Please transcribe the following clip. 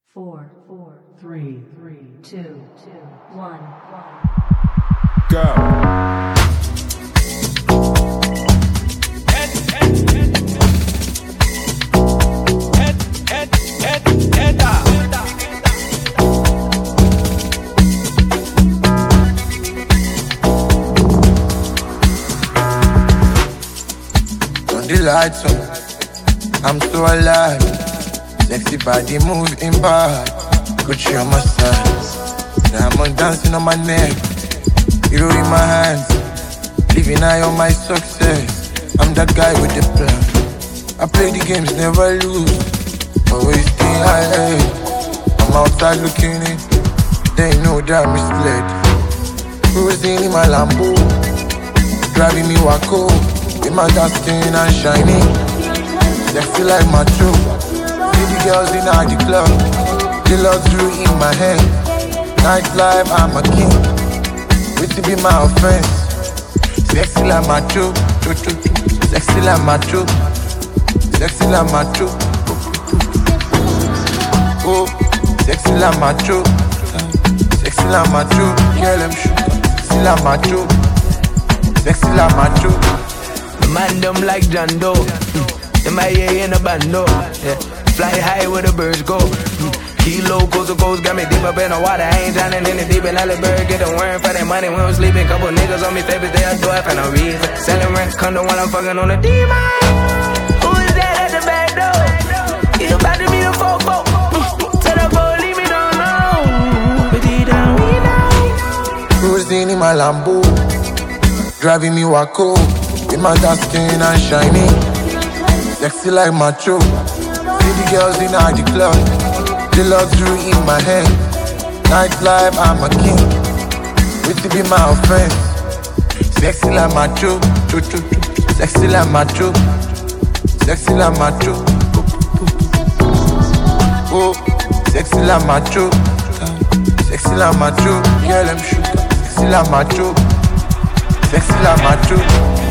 4, 3, 2, 1. Go. Turn the lights on, I'm so alive. Sexy body moving bad, Gucci on my side. Diamond dancing on my neck, hero in my hands. Living high on my success, I'm that guy with the plan. I play the games, never lose, always stay high. I'm outside looking in, they know that I'm misled. Cruising in my Lambo, driving me wacko, with my dark skin and shining. Sexy like my true. See the girls in the club, the luxury in my hand. Nightlife, I'm a king. Wait to be my offense. Sexy like my true. Sexy like my true. Sexy like my true. Oh, sexy like my true. Sexy like my true. Girl, I'm shook. Sexy like my true. Sexy like my true. Man, them like John Doe. In my ear in a bando. Yeah. Fly high where the birds go. Kilo, coast to coast, got me deep up in the water. I ain't drowning in the deep in Hollywood. Get the worm for that money when I'm sleeping. Couple niggas on me, favorite day I do it for no reason. Selling rent, condo while I'm fucking on the demon. Who is that at the back door? You about to be the fofo. Tell the police me don't know. But deep down we know. Cruising in my Lambo, driving me wacko, with my dark skin and shining. Sexy like macho. See the girls in the club, the luxury in my hand. Nightlife, I'm a king. Wait to be my offense. Sexy like macho. Sexy like macho. Sexy like macho. Oh, sexy like macho. Sexy like macho. Girl, I'm shook. Sexy like macho. Sexy like macho.